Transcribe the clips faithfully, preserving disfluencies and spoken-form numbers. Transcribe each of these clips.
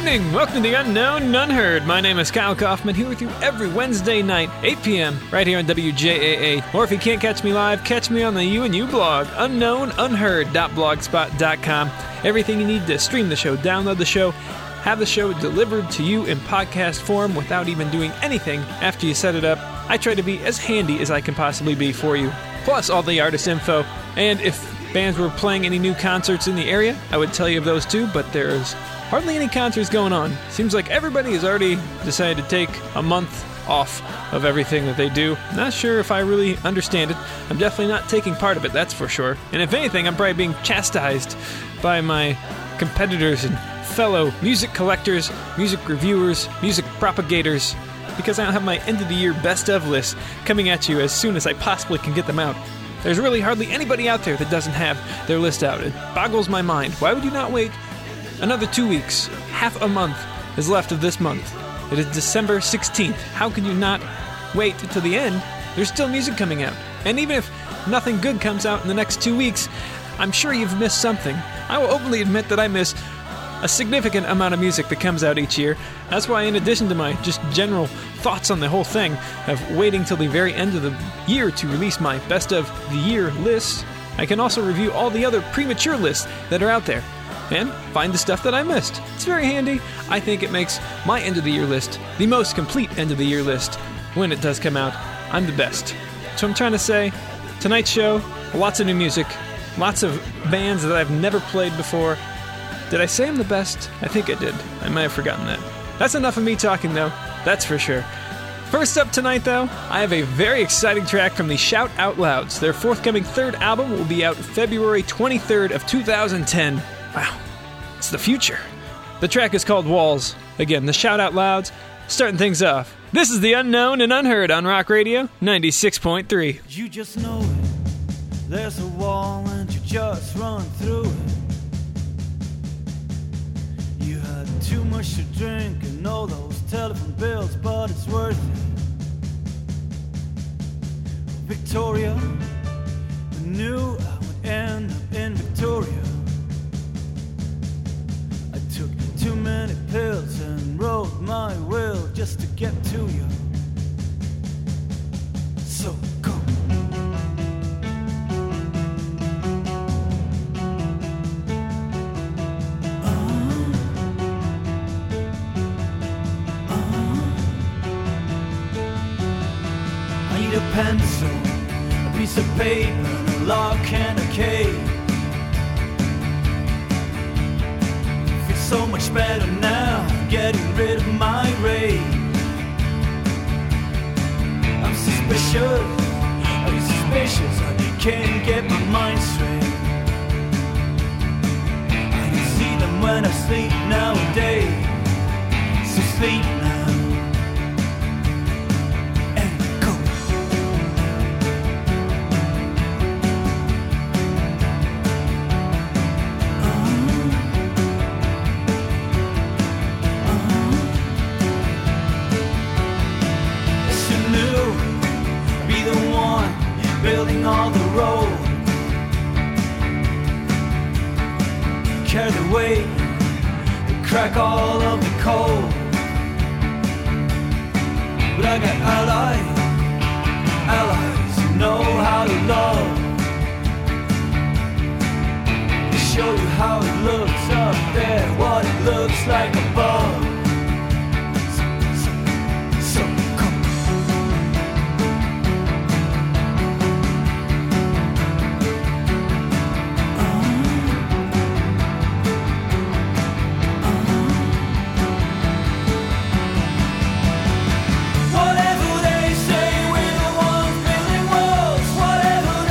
evening! Welcome to the Unknown and Unheard. My name is Kyle Kaufman, here with you every Wednesday night, eight p.m., right here on W J A A. Or if you can't catch me live, catch me on the U and U blog, unknown unheard dot blogspot dot com. Everything you need to stream the show, download the show, have the show delivered to you in podcast form without even doing anything after you set it up. I try to be as handy as I can possibly be for you. Plus all the artist info. And if bands were playing any new concerts in the area, I would tell you of those too, but there's hardly any concerts going on. Seems like everybody has already decided to take a month off of everything that they do. Not sure if I really understand it. I'm definitely not taking part of it, that's for sure. And if anything, I'm probably being chastised by my competitors and fellow music collectors, music reviewers, music propagators, because I don't have my end of the year best of list coming at you as soon as I possibly can get them out. There's really hardly anybody out there that doesn't have their list out. It boggles my mind. Why would you not wait another two weeks? Half a month is left of this month. It is December sixteenth. How can you not wait until the end? There's still music coming out. And even if nothing good comes out in the next two weeks, I'm sure you've missed something. I will openly admit that I miss a significant amount of music that comes out each year. That's why, in addition to my just general thoughts on the whole thing of waiting till the very end of the year to release my best of the year list, I can also review all the other premature lists that are out there and find the stuff that I missed. It's very handy. I think it makes my end of the year list the most complete end of the year list when it does come out. I'm the best. So I'm trying to say, tonight's show, lots of new music, lots of bands that I've never played before. Did I say I'm the best? I think I did. I might have forgotten that. That's enough of me talking, though. That's for sure. First up tonight, though, I have a very exciting track from the Shout Out Louds. Their forthcoming third album will be out February twenty-third of two thousand ten. Wow, it's the future. The track is called Walls. Again, the Shout Out Louds, starting things off. This is the Unknown and Unheard on Rock Radio ninety-six point three. You just know it. There's a wall and you just run through it. You had too much to drink and all those telephone bills, but it's worth it. Victoria, I knew I would end up in Victoria. I took too many pills and wrote my will just to get to you. So go. A pencil, a piece of paper, a lock and a key. Feels so much better now, getting rid of my rage. I'm suspicious, are you suspicious? I can't get my mind straight. I can see them when I sleep nowadays. So sleep now. Building all the road, carry the weight, crack all of the cold. But I got allies, allies who know how to love. They show you how it looks up there, what it looks like above. Whatever they say, we're the ones building walls. Whatever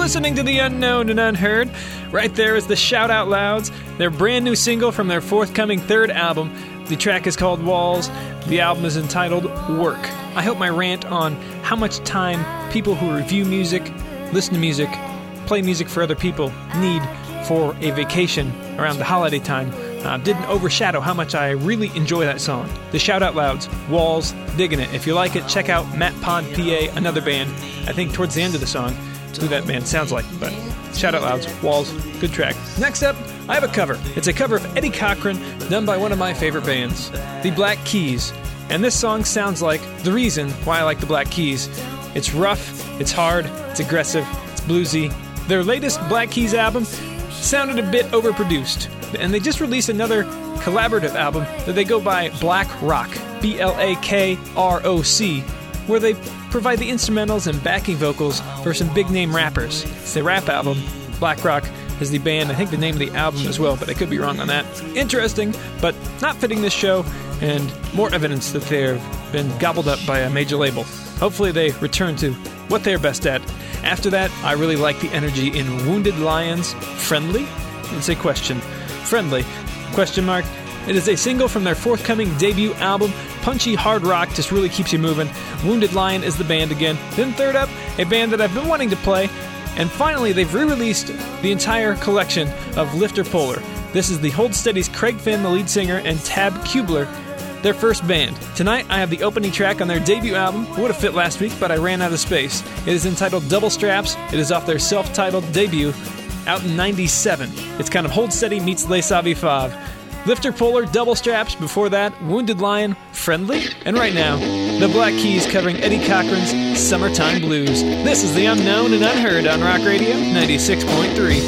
listening to The Unknown and Unheard. Right there is the Shout Out Louds, their brand new single from their forthcoming third album. The track is called Walls. The album is entitled Work. I hope my rant on how much time people who review music, listen to music, play music for other people need for a vacation around the holiday time uh, didn't overshadow how much I really enjoy that song. The Shout Out Louds, Walls, digging it. If you like it, check out Matt Pod P A, another band. I think towards the end of the song, who that band sounds like, but Shout Out Louds, Walls, good track. Next up, I have a cover. It's a cover of Eddie Cochran, done by one of my favorite bands, the Black Keys. And this song sounds like the reason why I like the Black Keys. It's rough, it's hard, it's aggressive, it's bluesy. Their latest Black Keys album sounded a bit overproduced, and they just released another collaborative album that they go by Black Rock, B L A K R O C, where they provide the instrumentals and backing vocals for some big-name rappers. It's their rap album. Black Rock is the band, I think the name of the album as well, but I could be wrong on that. Interesting, but not fitting this show, and more evidence that they've been gobbled up by a major label. Hopefully they return to what they're best at. After that, I really like the energy in Wounded Lions' Friendly? It's a question. Friendly? Question mark. It is a single from their forthcoming debut album. Punchy hard rock just really keeps you moving. Wounded Lion is the band again. Then third up, a band that I've been wanting to play. And finally, they've re-released the entire collection of Lifter Polar. This is the Hold Steady's Craig Finn, the lead singer, and Tab Kubler, their first band. Tonight, I have the opening track on their debut album. It would have fit last week, but I ran out of space. It is entitled Double Straps. It is off their self-titled debut, out in ninety-seven. It's kind of Hold Steady meets Les Savifav. Lifter Polar, Double Straps. Before that, Wounded Lion, Friendly. And right now, the Black Keys covering Eddie Cochran's Summertime Blues. This is The Unknown and Unheard on Rock Radio ninety-six point three.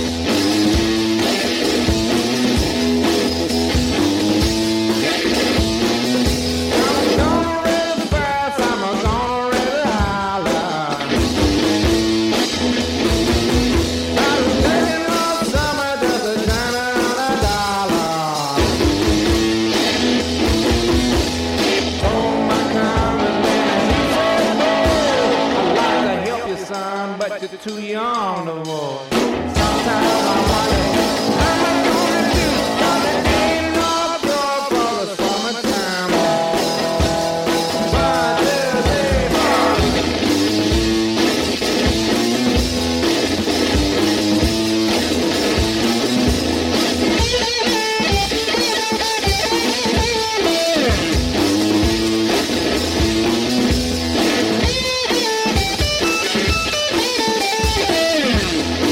Too young no more. Sometimes I wonder how am I gonna do? 'Cause there ain't no cure for the summertime. But there's a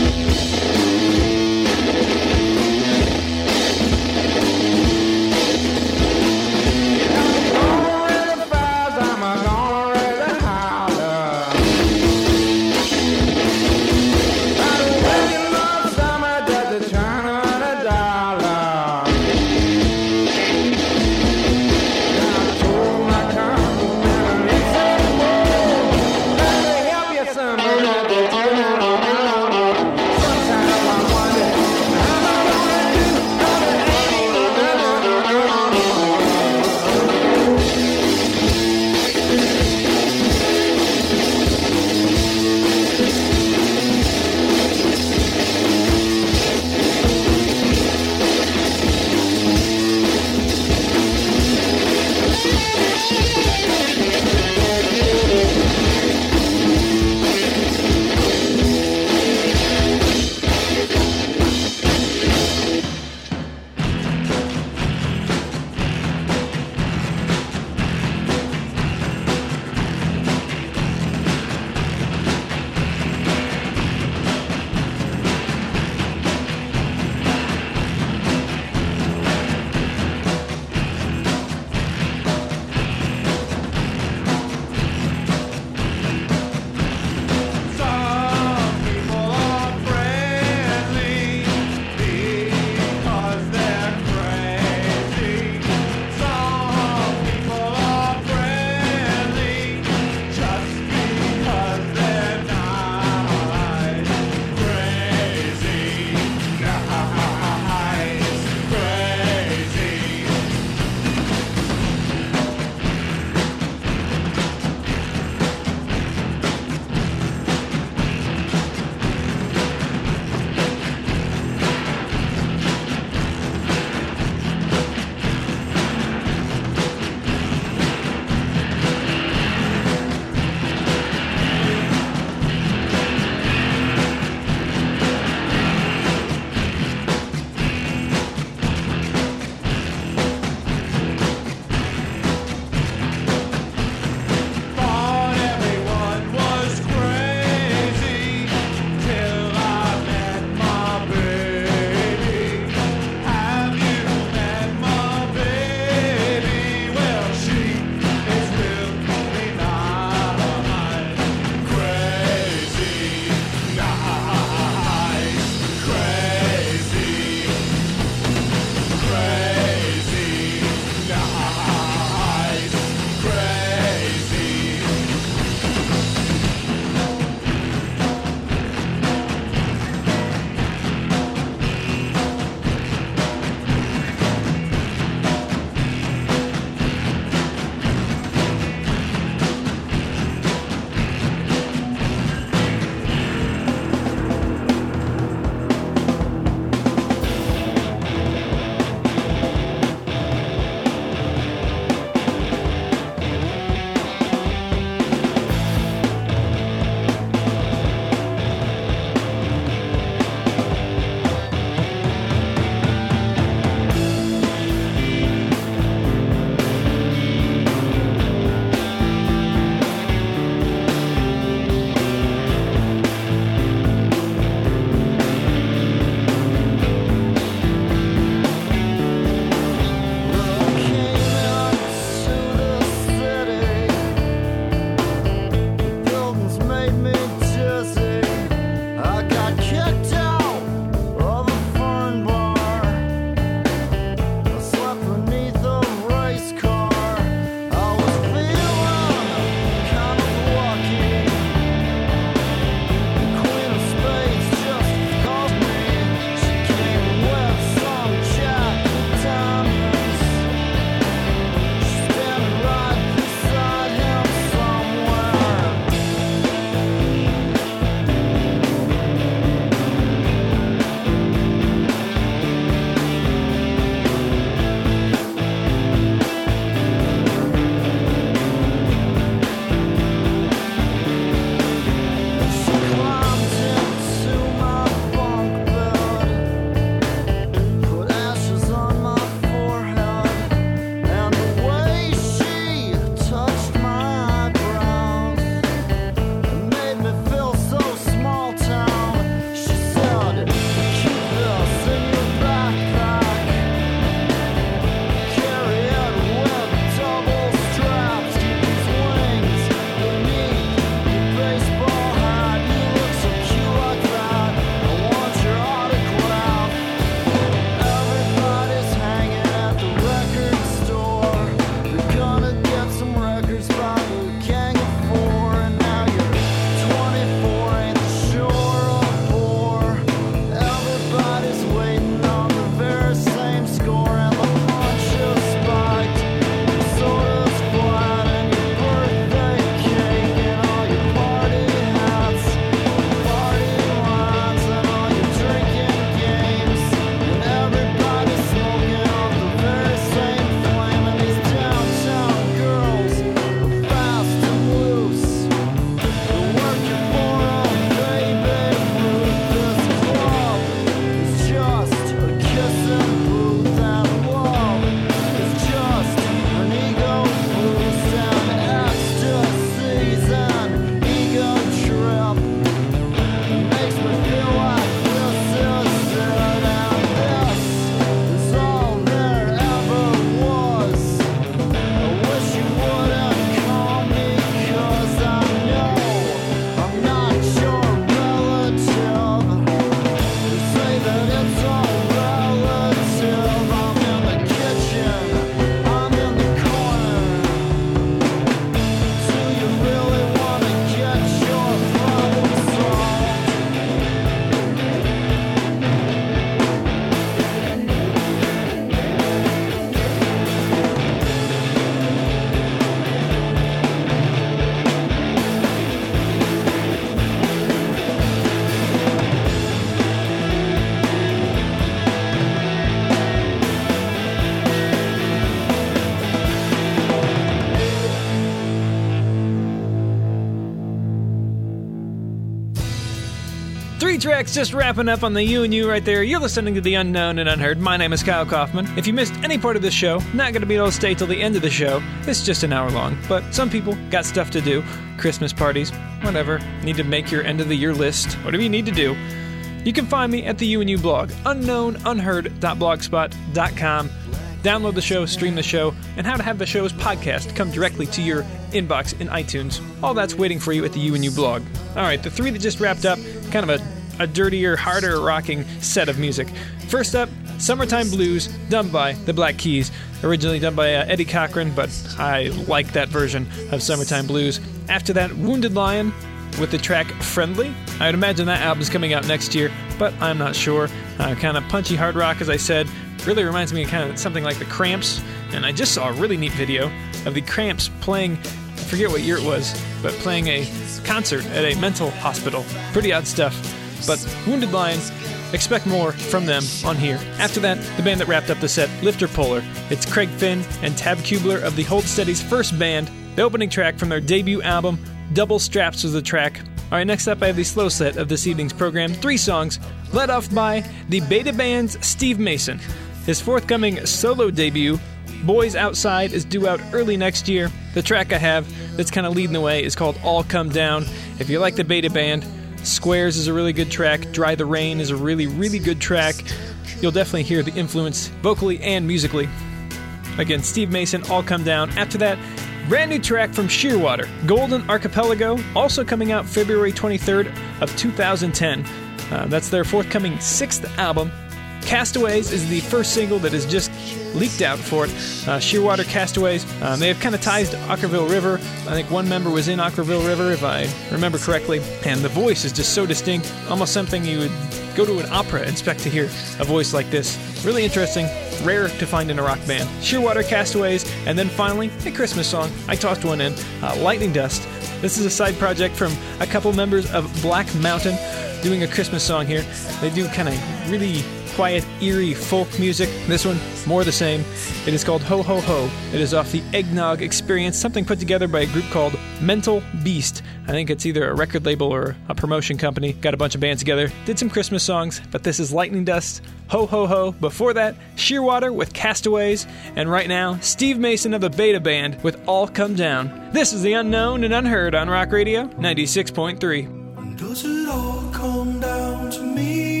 Three tracks just wrapping up on the U and U right there. You're listening to The Unknown and Unheard. My name is Kyle Kaufman. If you missed any part of this show, not going to be able to stay till the end of the show. It's just an hour long, but some people got stuff to do. Christmas parties, whatever. Need to make your end of the year list. Whatever you need to do. You can find me at the U and U blog, unknown unheard dot blogspot dot com. Download the show, stream the show, and how to have the show's podcast come directly to your inbox in iTunes. All that's waiting for you at the U and U blog. All right, the three that just wrapped up, kind of a, a dirtier, harder rocking set of music. First up, Summertime Blues, done by the Black Keys. Originally done by uh, Eddie Cochran, but I like that version of Summertime Blues. After that, Wounded Lion with the track Friendly. I'd imagine that album's coming out next year, but I'm not sure. Uh, kind of punchy hard rock, as I said. Really reminds me of kind of something like the Cramps, and I just saw a really neat video of the Cramps playing, I forget what year it was, but playing a concert at a mental hospital. Pretty odd stuff, but Wounded Lion, expect more from them on here. After that, the band that wrapped up the set, Lifter Puller. It's Craig Finn and Tab Kubler of the Hold Steady's first band. The opening track from their debut album, Double Straps, was the track. Alright, next up I have the slow set of this evening's program. Three songs, led off by the Beta Band's Steve Mason. His forthcoming solo debut, Boys Outside, is due out early next year. The track I have that's kind of leading the way is called All Come Down. If you like the Beta Band, Squares is a really good track. Dry the Rain is a really, really good track. You'll definitely hear the influence vocally and musically. Again, Steve Mason, All Come Down. After that, brand new track from Shearwater, Golden Archipelago, also coming out February twenty-third of two thousand ten. Uh, that's their forthcoming sixth album. Castaways is the first single that is just leaked out for it. Uh, Shearwater Castaways. Um, they have kind of ties to Ockerville River. I think one member was in Ockerville River, if I remember correctly. And the voice is just so distinct, almost something you would go to an opera and expect to hear a voice like this. Really interesting, rare to find in a rock band. Shearwater Castaways, and then finally, a Christmas song. I tossed one in, uh, Lightning Dust. This is a side project from a couple members of Black Mountain doing a Christmas song here. They do kind of really quiet, eerie folk music. This one, more the same. It is called Ho Ho Ho. It is off the Eggnog Experience, something put together by a group called Mental Beast. I think it's either a record label or a promotion company. Got a bunch of bands together, did some Christmas songs, but this is Lightning Dust, Ho Ho Ho. Before that, Shearwater with Castaways, and right now, Steve Mason of the Beta Band with All Come Down. This is The Unknown and Unheard on Rock Radio ninety-six point three. Does it all come down to me?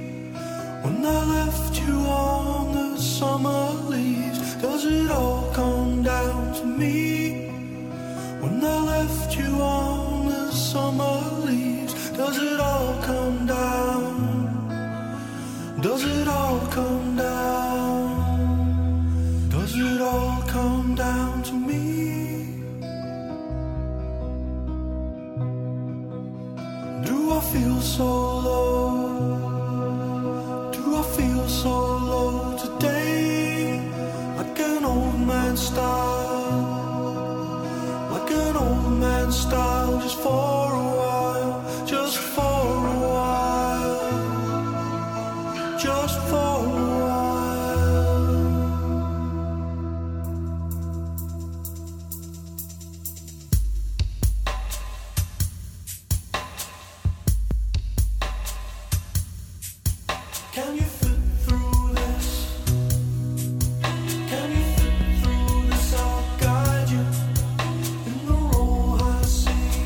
When I left you on the summer leaves, does it all come down to me? When I left you on the summer leaves, does it all come down? Does it all come down? Does it all come down to me? Do I feel so low? I feel so low today, like an old man style, like an old man style, just for a while, just for a while, just for a while. Can you fit through this? Can you fit through this? I'll guide you in the roll I see.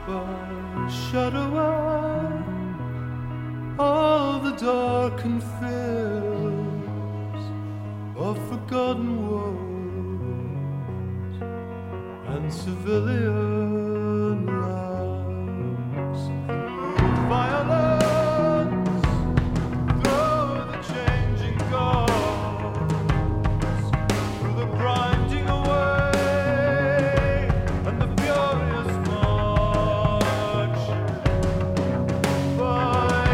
by shadow eye all the darkened fears of forgotten wars and civilian lives. Violence through the changing guards, through the grinding away and the furious march by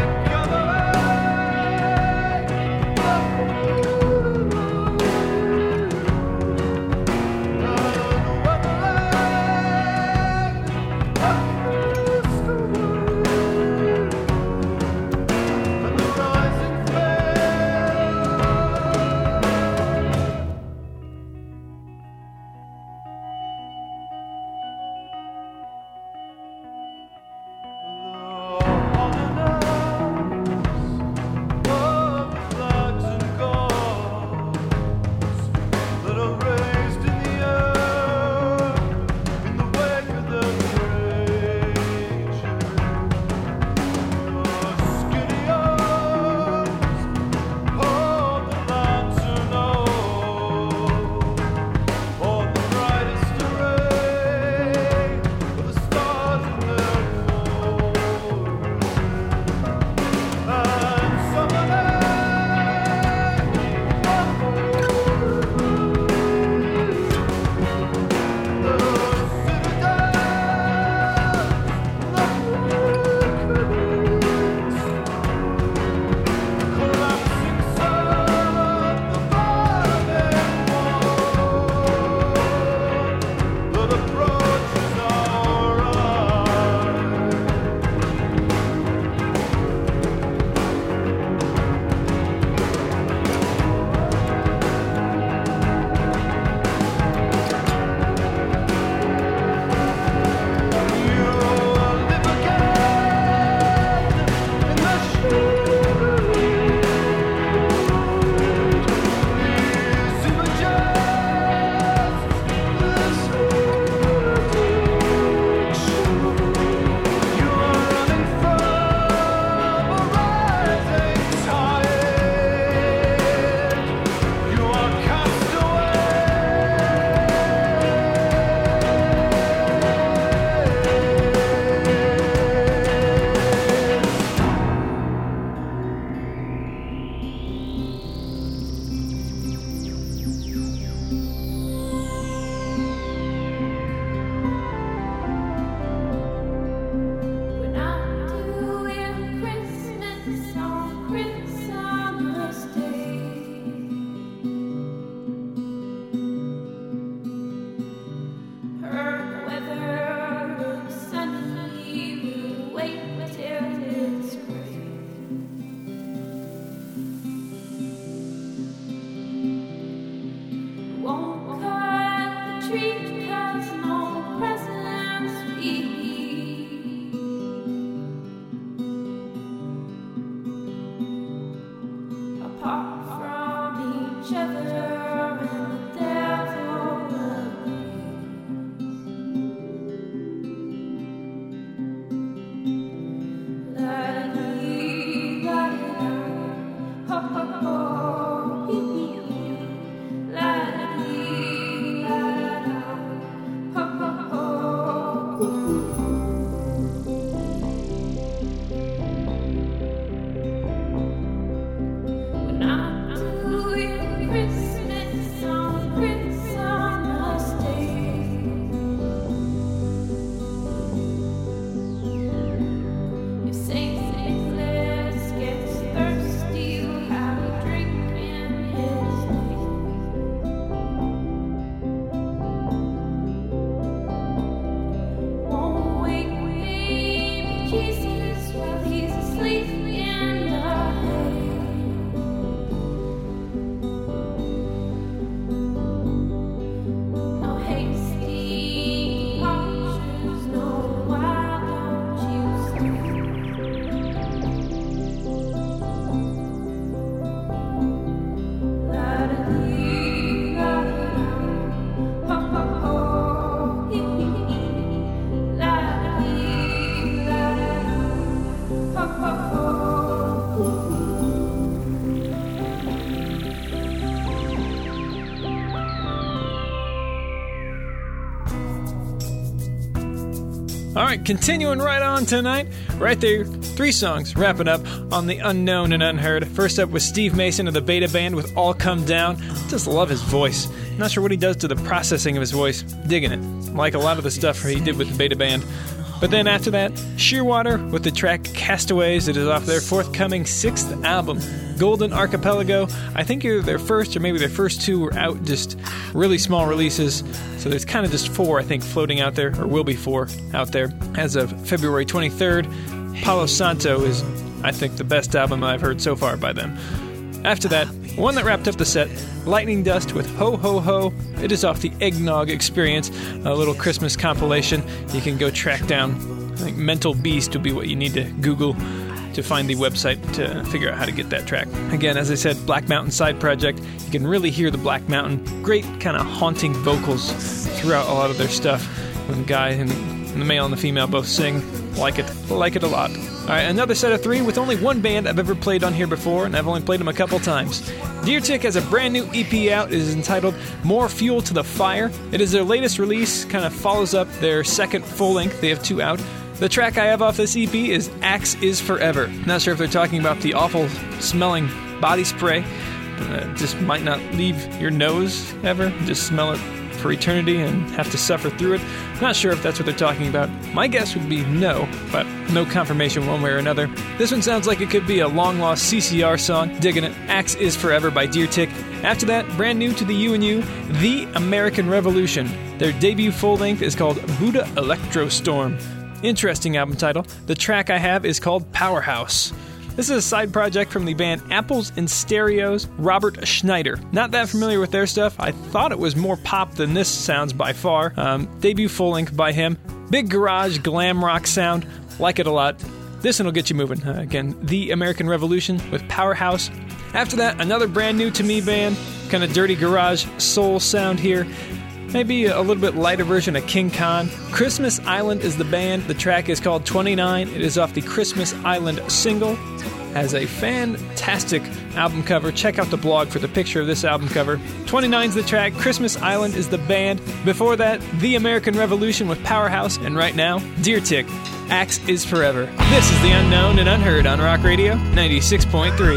Won't All right, continuing right on tonight. Right there, three songs wrapping up on the Unknown and Unheard. First up was Steve Mason of the Beta Band with All Come Down. Just love his voice. Not sure what he does to the processing of his voice. Digging it. Like a lot of the stuff he did with the Beta Band. But then after that, Shearwater with the track Castaways. It is off their forthcoming sixth album, Golden Archipelago. I think either their first or maybe their first two were out, just really small releases. So there's kind of just four, I think, floating out there, or will be four out there. As of February twenty-third, Palo Santo is, I think, the best album I've heard so far by them. After that, one that wrapped up the set, Lightning Dust with Ho Ho Ho. It is off the Eggnog Experience, a little Christmas compilation. You can go track down, I think Mental Beast would be what you need to Google to find the website to figure out how to get that track. Again, as I said, Black Mountain side project. You can really hear the Black Mountain. Great kind of haunting vocals throughout a lot of their stuff. When the guy and the male and the female both sing. Like it. Like it a lot. Alright, another set of three with only one band I've ever played on here before, and I've only played them a couple times. Deer Tick has a brand new E P out. It is entitled More Fuel to the Fire. It is their latest release, kind of follows up their second full length. They have two out. The track I have off this E P is Axe is Forever. Not sure if they're talking about the awful smelling body spray. Uh, just might not leave your nose ever. Just smell it for eternity and have to suffer through it. Not sure if that's what they're talking about. My guess would be no, but no confirmation one way or another. This one sounds like it could be a long-lost C C R song. Digging it. Axe is Forever by Deer Tick. After that, brand new to the U and U, The American Revolution. Their debut full-length is called Buddha Electrostorm. Interesting album title. The track I have is called Powerhouse. This is a side project from the band Apples and Stereos, Robert Schneider. Not that familiar with their stuff. I thought it was more pop than this sounds by far. Um, debut full-length by him. Big garage glam rock sound. Like it a lot. This one will get you moving. Uh, again, The American Revolution with Powerhouse. After that, another brand new to me band. Kind of dirty garage soul sound here. Maybe a little bit lighter version of King Khan. Christmas Island is the band. The track is called twenty-nine. It is off the Christmas Island single. Has a fantastic album cover. Check out the blog for the picture of this album cover. twenty-nine is the track. Christmas Island is the band. Before that, The American Revolution with Powerhouse. And right now, Deer Tick, Axe is Forever. This is The Unknown and Unheard on Rock Radio ninety-six point three.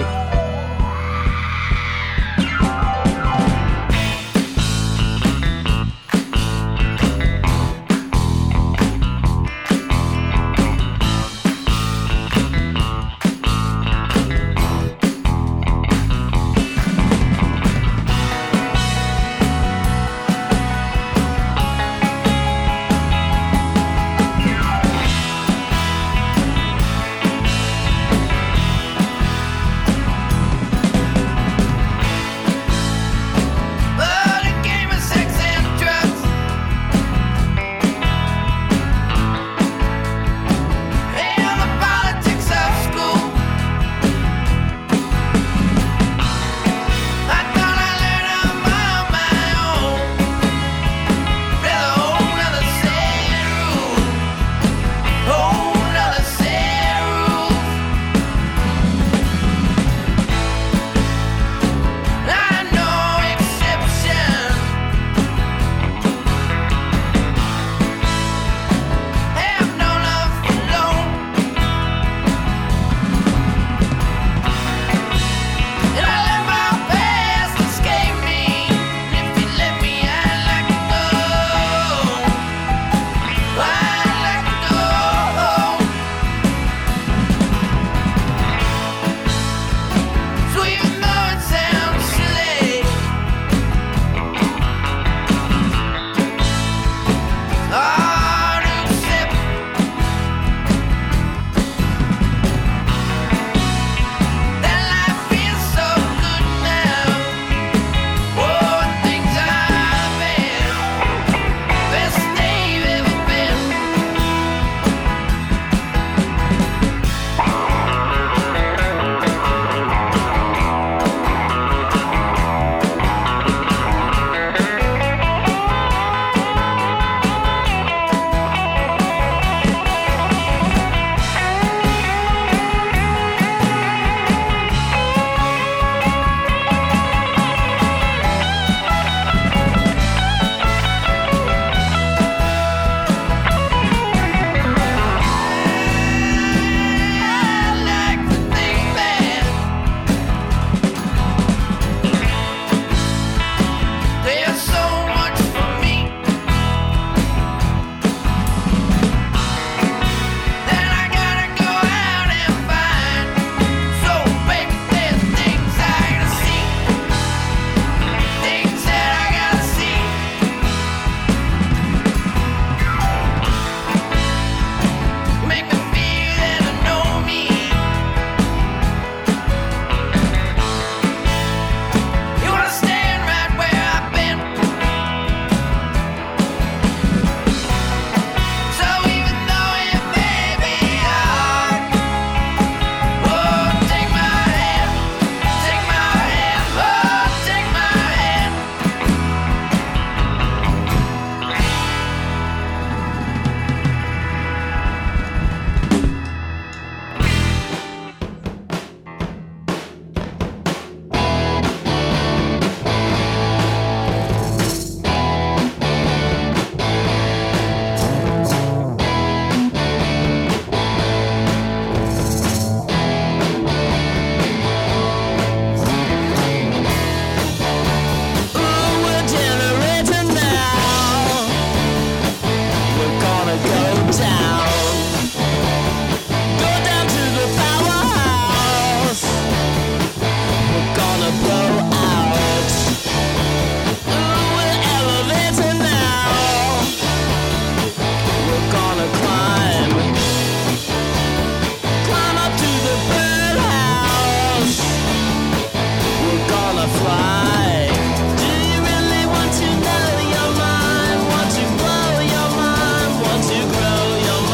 Want to grow your mind, want to grow your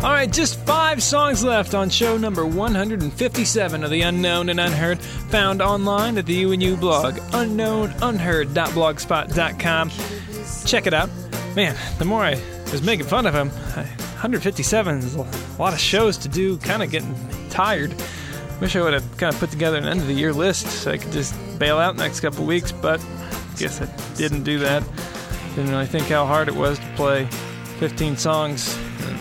All right, just five songs left on show number one hundred fifty-seven of the Unknown and Unheard, found online at the U N U blog, unknown unheard dot blogspot dot com. Check it out. Man, the more I was making fun of him, one hundred fifty-seven is a lot of shows to do, kind of getting tired. Wish I would have kind of put together an end-of-the-year list so I could just bail out the next couple weeks, but I guess I didn't do that. Didn't really think how hard it was to play fifteen songs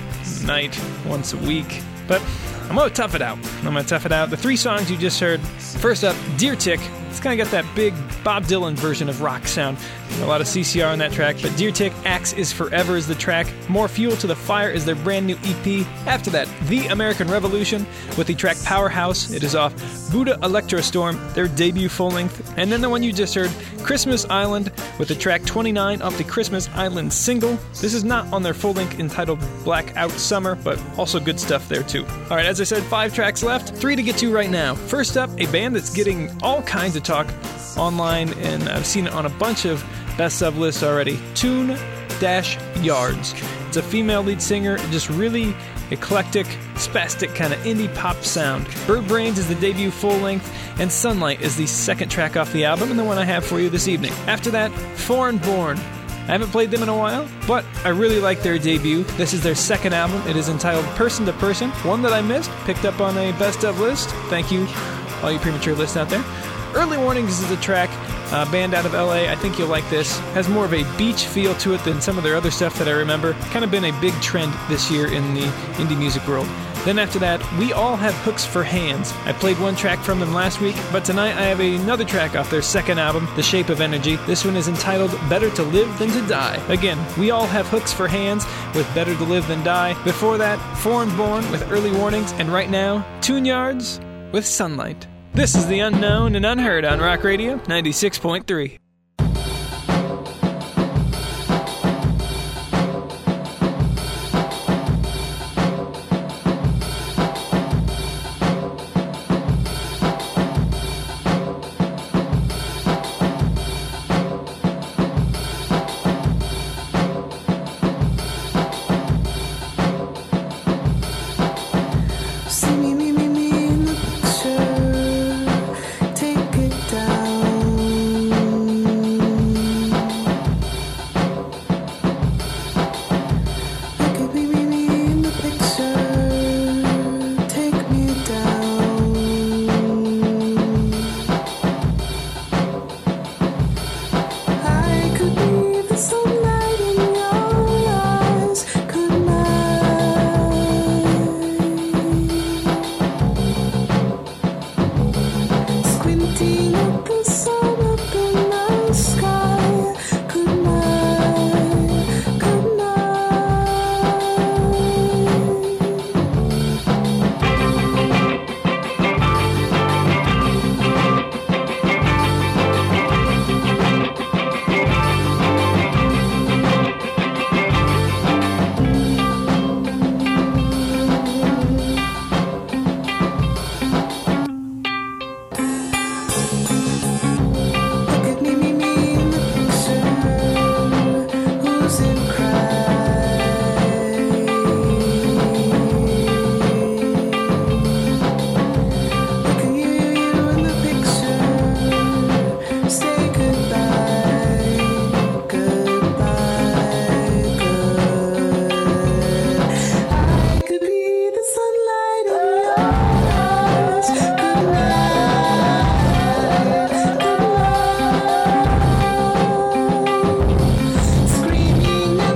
a night, once a week. But I'm going to tough it out. I'm going to tough it out. The three songs you just heard. First up, Deer Tick. It's kind of got that big Bob Dylan version of rock sound. A lot of C C R on that track, but Deer Tick, Axe is Forever is the track. More Fuel to the Fire is their brand new E P. After that, The American Revolution with the track Powerhouse. It is off Buddha Electrostorm, their debut full-length. And then the one you just heard, Christmas Island, with the track twenty-nine off the Christmas Island single. This is not on their full-length entitled Blackout Summer, but also good stuff there too. All right, as I said, five tracks left, three to get to right now. First up, a band that's getting all kinds of talk online, and I've seen it on a bunch of best of lists already. Tune Dash Yards. It's a female lead singer, just really eclectic, spastic kind of indie pop sound. Bird Brains is the debut full length, and Sunlight is the second track off the album, and the one I have for you this evening. After that, Foreign Born. I haven't played them in a while, but I really like their debut. This is their second album. It is entitled Person to Person, one that I missed, picked up on a best of list. Thank you, all you premature lists out there. Early Warnings is a track, uh, band out of L A. I think you'll like this. Has more of a beach feel to it than some of their other stuff that I remember. Kind of been a big trend this year in the indie music world. Then after that, We All Have Hooks for Hands. I played one track from them last week, but tonight I have another track off their second album, The Shape of Energy. This one is entitled Better to Live Than to Die. Again, We All Have Hooks for Hands with Better to Live Than Die. Before that, Foreign Born with Early Warnings. And right now, Tune Yards with Sunlight. This is the Unknown and Unheard on Rock Radio ninety-six point three. Screaming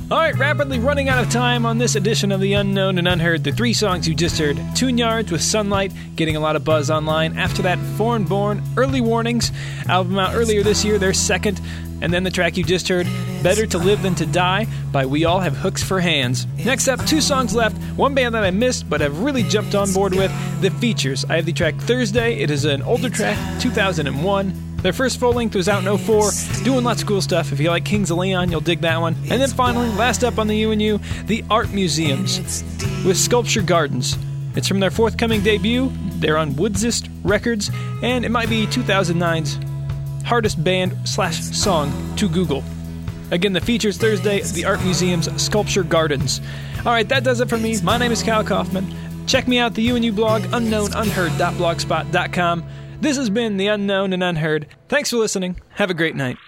All right, rapidly running out of time on this edition of The Unknown and Unheard. The three songs you just heard: Tune Yards with Sunlight, getting a lot of buzz online. After that, Foreign Born, Early Warnings, album out earlier this year, their second. And then the track you just heard, Better to Live Than to Die by We All Have Hooks for Hands. Next up, two songs left. One band that I missed but have really jumped on board with, The Features. I have the track Thursday. It is an older track, two thousand one. Their first full-length was out in oh four, doing lots of cool stuff. If you like Kings of Leon, you'll dig that one. And then finally, last up on the U and U, The Art Museums with Sculpture Gardens. It's from their forthcoming debut. They're on Woodsist Records, and it might be two thousand nine's hardest band slash song to Google. Again, The Features Thursday, The Art Museum's Sculpture Gardens. Alright, that does it for me. My name is Kyle Kaufman. Check me out, the U and U blog, unknown unheard dot blogspot dot com. This has been The Unknown and Unheard. Thanks for listening. Have a great night.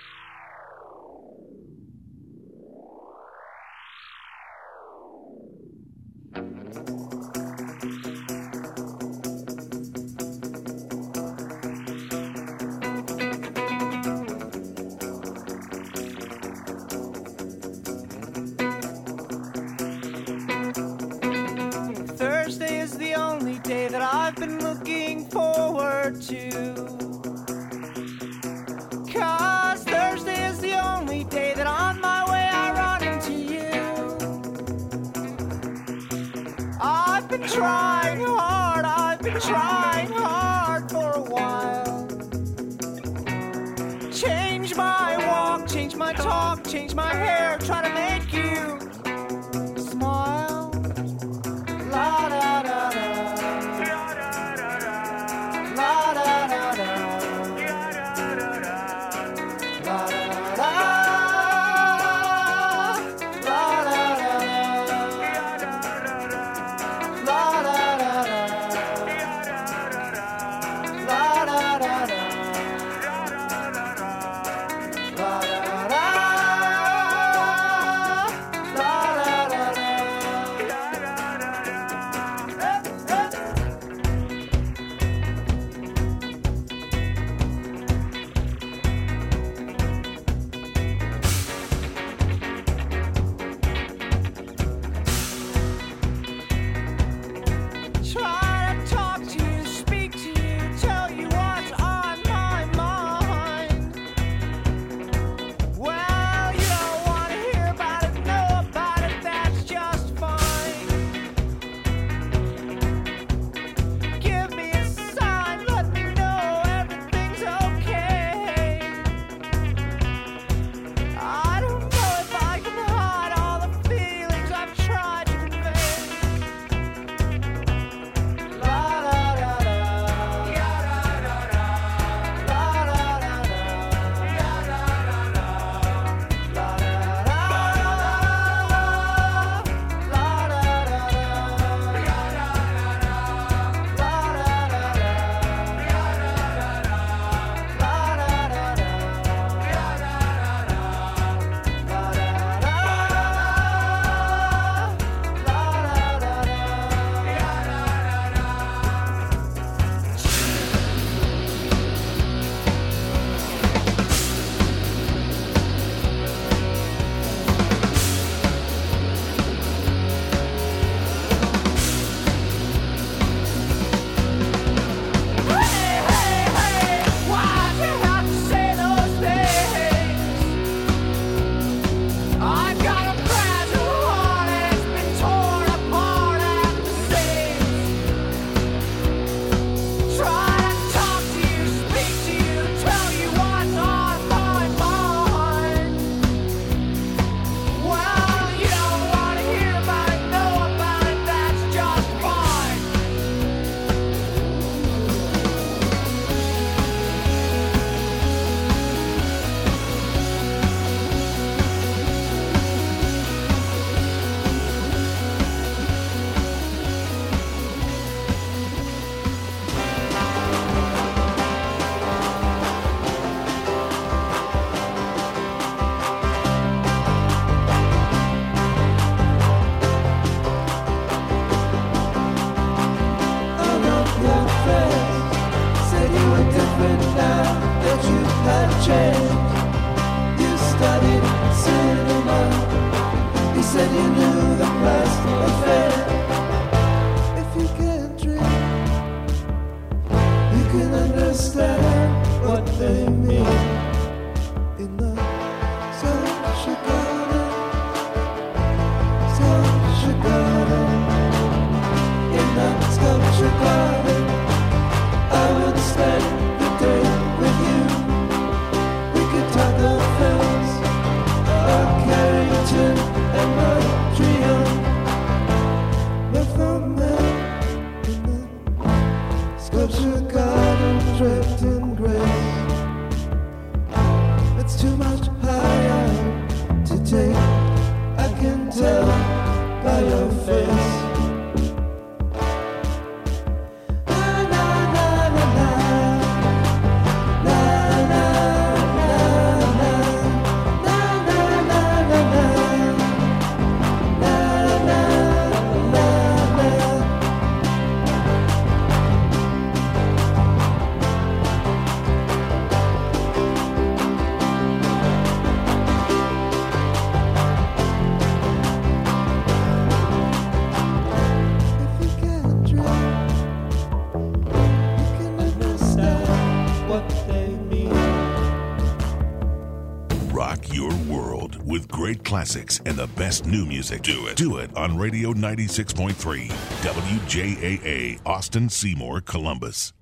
Thursday is the only day that I've been looking forward to. 'Cause Thursday is the only day that on my way I run into you. I've been trying hard, I've been trying hard for a while. Change my walk, change my talk, change my hair, try to make you smile. La da da da. La da da da. La da da. La da da da. La da da da. La da da da. La da da. can understand what they mean. In the sculpture garden, sculpture garden, in the sculpture garden, I would spend the day with you. We could talk of films, of Carrington and Montreal. But from there, in the sculpture garden, draped in grace, it's too much higher to take. I can tell by your face. Na, na, na, na, na. Na, na, na, na. Na, na, na, na, na. Na, na, na, na. If you can dream, you can understand what they mean. Rock your world with great classics and the best new music. Do it. Do it on Radio ninety-six point three, W J A A, Austin, Seymour, Columbus.